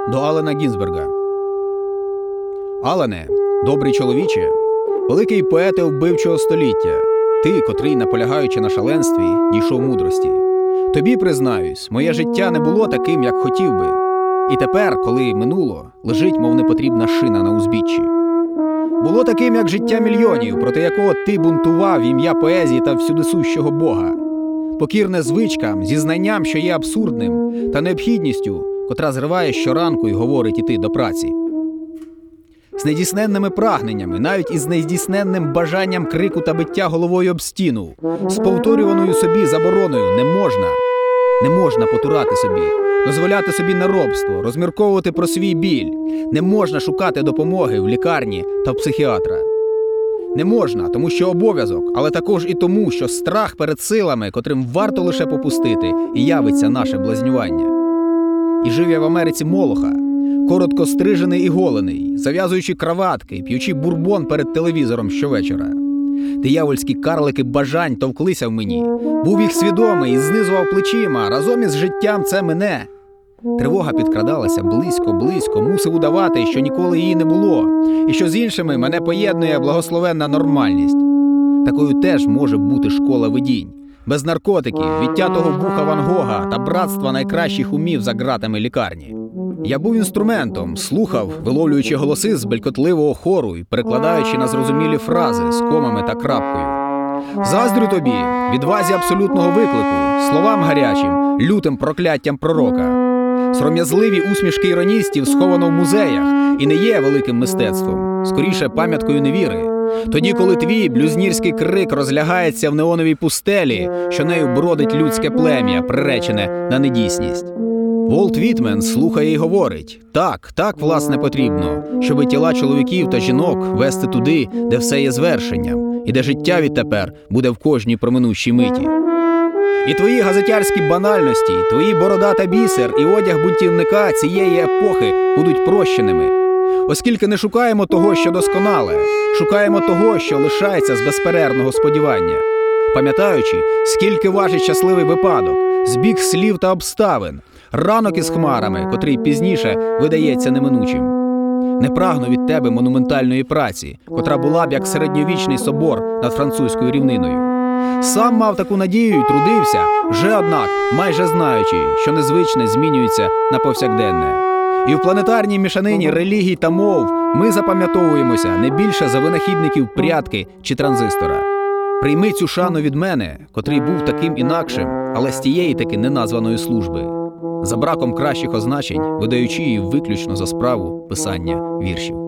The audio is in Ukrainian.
До Аллена Гінзберга. Аллене, добрий чоловіче, великий поете вбивчого століття, ти, котрий, наполягаючи на шаленстві, дійшов мудрості. Тобі, признаюсь, моє життя не було таким, як хотів би. І тепер, коли минуло, лежить, мов непотрібна шина на узбіччі. Було таким, як життя мільйонів, проти якого ти бунтував в ім'я поезії та всюдисущого Бога. Покірне звичкам, зізнанням, що є абсурдним, та необхідністю, котра зриває щоранку й говорить іти до праці. З нездійсненними прагненнями, навіть із нездійсненним бажанням крику та биття головою об стіну, з повторюваною собі забороною не можна потурати собі, дозволяти собі неробство, розмірковувати про свій біль, не можна шукати допомоги в лікарні та в психіатра. Не можна, тому що обов'язок, але також і тому, що страх перед силами, котрим варто лише попустити, і явиться наше блазнювання. І жив я в Америці молоха, коротко стрижений і голений, зав'язуючи краватки, п'ючи бурбон перед телевізором щовечора. Диявольські карлики бажань товклися в мені, був їх свідомий і знизував плечима, разом із життям це мине. Тривога підкрадалася близько, мусив удавати, що ніколи її не було, і що з іншими мене поєднує благословенна нормальність. Такою теж може бути школа видінь. Без наркотиків, відтятого вуха Ван Гога та братства найкращих умів за ґратами лікарні. Я був інструментом, слухав, виловлюючи голоси з белькотливого хору і перекладаючи на зрозумілі фрази з комами та крапкою. Заздрю тобі, відвазі абсолютного виклику, словам гарячим, лютим прокляттям пророка. Сором'язливі усмішки іроністів сховано в музеях і не є великим мистецтвом, скоріше пам'яткою невіри. Тоді, коли твій блюзнірський крик розлягається в неоновій пустелі, що нею бродить людське плем'я, приречене на недійсність. Волт Вітмен слухає і говорить: так, власне, потрібно, щоби тіла чоловіків та жінок вести туди, де все є звершенням, і де життя відтепер буде в кожній проминущій миті. І твої газетярські банальності, твої борода та бісер і одяг бунтівника цієї епохи будуть прощеними. Оскільки не шукаємо того, що досконале, шукаємо того, що лишається з безперервного сподівання. Пам'ятаючи, скільки важить щасливий випадок, збіг слів та обставин, ранок із хмарами, котрий пізніше видається неминучим. Не прагну від тебе монументальної праці, котра була б як середньовічний собор над французькою рівниною. Сам мав таку надію і трудився, вже однак, майже знаючи, що незвичне змінюється на повсякденне. І в планетарній мішанині релігій та мов ми запам'ятовуємося не більше за винахідників прядки чи транзистора. Прийми цю шану від мене, котрий був таким інакшим, але з тієї таки неназваної служби, за браком кращих означень, видаючи її виключно за справу писання віршів.